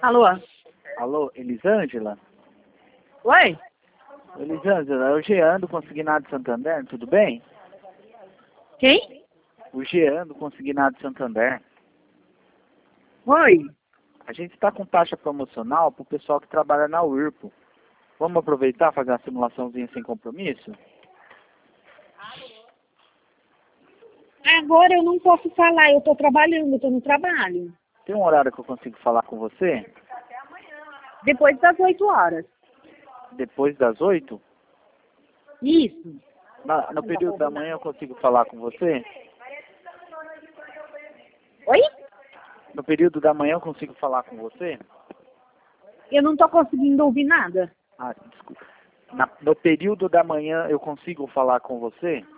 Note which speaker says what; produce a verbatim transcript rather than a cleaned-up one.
Speaker 1: Alô?
Speaker 2: Alô, Elisângela?
Speaker 1: Oi?
Speaker 2: Elisângela, é o Jean do Consignado Santander, tudo bem?
Speaker 1: Quem?
Speaker 2: O Jean do Consignado Santander.
Speaker 1: Oi?
Speaker 2: A gente está com taxa promocional para o pessoal que trabalha na U R P O. Vamos aproveitar e fazer uma simulaçãozinha sem compromisso?
Speaker 1: Agora eu não posso falar, eu estou trabalhando, eu estou no trabalho.
Speaker 2: Tem um horário que eu consigo falar com você?
Speaker 1: Depois das oito horas.
Speaker 2: Depois das oito?
Speaker 1: Isso.
Speaker 2: Na, no período da manhã eu consigo falar com você?
Speaker 1: Oi?
Speaker 2: No período da manhã eu consigo falar com você?
Speaker 1: Eu não estou conseguindo ouvir nada.
Speaker 2: Ah, desculpa. Na, no período da manhã eu consigo falar com você?